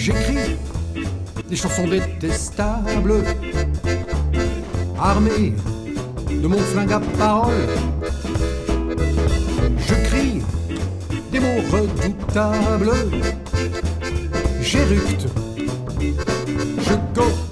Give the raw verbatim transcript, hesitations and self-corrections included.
J'écris des chansons détestables, armé de mon flingue à parole. Je crie des mots redoutables, j'éructe, je go.